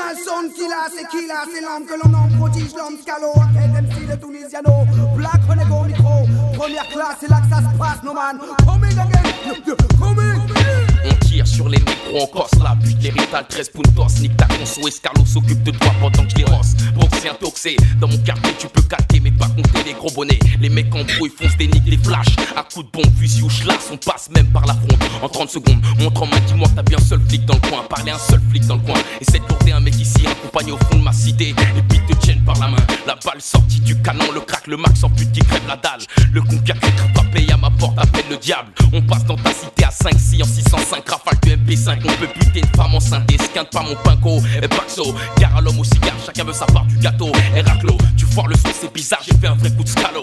original son killer, c'est l'homme que l'on en prodige, l'homme scalo, MC de Tunisiano, Black Renego micro, première classe, c'est là que ça se passe, no man, coming again, coming. On tire sur les micros, on corse la bute, l'héritage 13 puntos, nique ta conso, Escarlo s'occupe de toi pendant que je les rosse. Boxé, intoxé, dans mon quartier tu peux calquer mais pas compter les gros bonnets. Les mecs en brouille foncent des niques, des flashs, à coups de bombe, fusil ou schlass, on passe même par la fronte. En 30 secondes, montre en main, dis-moi que t'as bien un seul flic dans le coin, parler un seul flic dans le coin. Essaie de lourder un mec ici, accompagné au fond de ma cité, les bites te tiennent par la main, la balle sortie du canon, le crack, le max en pute qui crève la dalle. Le conquête frappé à ma porte, appelle le diable. On passe dans ta cité à 5, si en 605, rafale du MP5, on peut buter une femme enceinte, esquinte pas mon pinko, et Paxo, car à l'homme au cigare, chacun veut sa part du gâteau. Héraclo, tu foires le son, c'est bizarre, j'ai fait un vrai coup de scalo.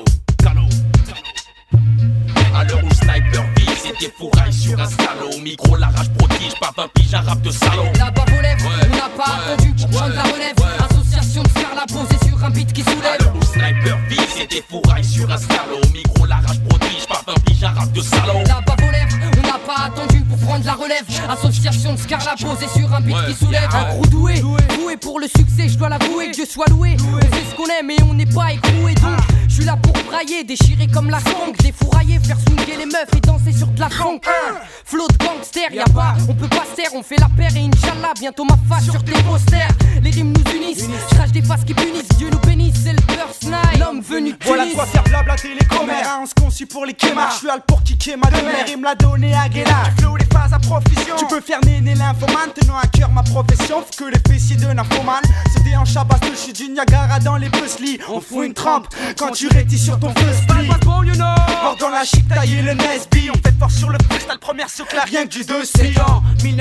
À l'heure où sniper vise et défouraille sur un scalo. Au micro, la rage prodige, pas 20 piges, un rap de salaud. La bave aux lèvres, on n'a pas attendu pour prendre la relève. Association de Scarla posée sur un beat qui soulève. À l'heure où sniper vise et défouraille sur un scalo. Au micro, la rage prodige, pas 20 piges, un rap de salaud. La bave aux lèvres, on n'a pas attendu pour prendre la relève. Association de Scarla posée sur un beat qui soulève. Un crew doué, doué pour le succès, je dois l'avouer, que Dieu soit loué. On fait ce qu'on aime et on n'est pas écroué donc. Je suis là pour brailler, déchirer comme la sangle, défourailler, faire swinguer les meufs et danser sur de la funk. Flow de gangster, y'a pas, on peut pas se taire, on fait la paire et Inch'Allah, bientôt ma face sur tes posters. Les rimes nous unissent, je crache des faces qui punissent, Dieu nous bénisse, c'est le first night, l'homme venu de Tunis. Voilà de quoi faire blablater les commères, on se conçu pour les kémars. Je suis là pour kicker ma demeure, il me l'a donné à Guéla. Tu flow les phases à profusion, tu peux faire néner l'infomane, tenant à cœur ma profession, faut que les fessiers de nymphomane se déhanchent à base de chute du Niagara dans les puzzles. On fout une trempe quand tu rétis sur ton feu split. Mort dans la chic taillé le Nesby. On fait fort sur le freestyle, première soucle, rien que du 2-6 ans.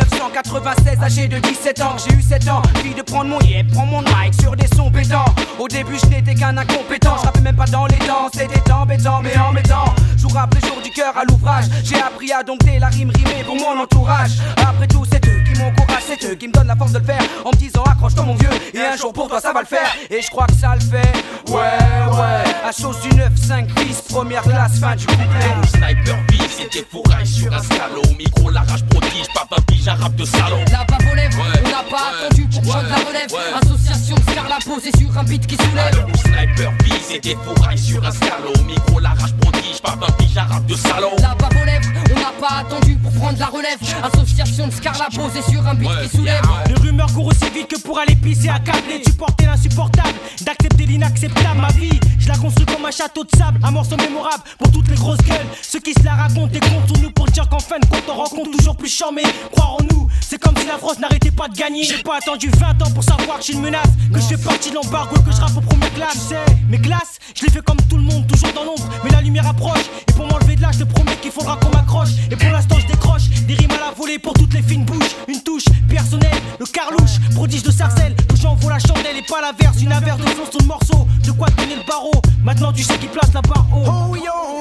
1996, âgé de 17 ans, j'ai eu 7 ans. Envie de prendre mon yep, prends mon mic sur des sons pétants. Au début je n'étais qu'un incompétent, je rappais même pas dans les dents, c'était embêtant mais en mettant jour après jour du cœur à l'ouvrage. J'ai appris à dompter la rime rimée pour mon entourage. Après tout c'est eux qui m'encouragent, c'est eux qui me donnent la force de le faire. En me disant accroche-toi mon vieux, et un jour pour toi ça va le faire. Et je crois que ça le fait, ouais. À chose du 9-5 bis, première classe, fin du couplet. Sniper vise et défouraille sur un scalo. Au micro, la rage prodige, pas 20 piges, un rap de salaud. La bave aux lèvres, on n'a pas attendu pour prendre la relève. Association de Scarla posée sur un beat qui soulève. Sniper vise et défouraille sur un scalo. Au micro, la rage prodige, pas 20 piges, un rap de salaud. La bave aux lèvres, on n'a pas attendu pour prendre la relève. Association de Scarla posée sur un beat qui soulève. Les rumeurs courent aussi vite que pour aller pisser à câbler. Tu portais l'insupportable, d'accepter l'inacceptable. Ma vie, je la construis comme un château de sable, un morceau mémorable pour toutes les grosses gueules. Ceux qui se la racontent et comptent sur nous pour dire qu'en fin de compte on rencontre toujours plus charmé. Croire en nous, c'est comme si la France n'arrêtait pas de gagner. J'ai pas attendu 20 ans pour savoir que j'ai une menace, que je fais partie de l'embargo, que je rappe aux premières classes. Tu sais, mes classes, je les fais comme tout le monde, toujours dans l'ombre, mais la lumière approche. Et pour m'enlever de là, je te promets qu'il faudra qu'on m'accroche. Et pour l'instant je décroche des rimes à la volée pour toutes les fines bouches. Une touche personnelle, le carlouche, prodige de sarcelle, où j'envoie la chandelle et pas la verse. Une averse de son sur le morceau, de quoi tenir le barreau. Maintenant tu sais qui place la barre haut.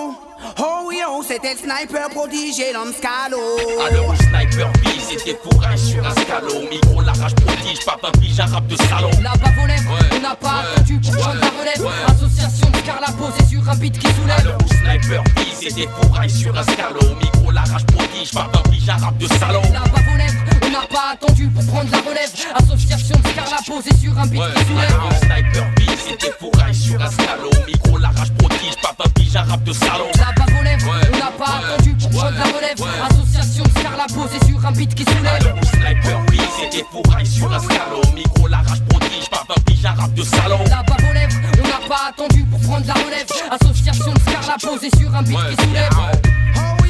Oh yo, c'était le sniper prodige et l'homme scalo. À l'heure où sniper vise et défouraille sur un scalo. Au micro, la rage prodige, pas 20 piges, un rap de salaud. La bave aux lèvres, on n'a pas attendu pour prendre la relève. Association de Scarla posée sur un beat qui soulève. À l'heure où sniper vise et défouraille sur un scalo. Au micro, la rage prodige, pas 20 piges, un rap de salaud. La bave aux lèvres, on n'a pas attendu pour prendre la relève. Association de Scarla posée sur un beat qui soulève. À l'heure où sniper vise et défouraille sur un scalo. Au micro, la rage prodige, pas 20 piges, un rap de salaud. La bave aux lèvres, on n'a pas attendu pour prendre la relève. Association de Scarla posée sur un beat qui soulève. À l'heure où sniper vise et défouraille sur un scalo. Au micro, la rage prodige, pas 20 piges, un rap de salaud. La bave aux lèvres, on n'a pas attendu pour prendre la relève. Association de Scarla posée sur un beat qui soulève.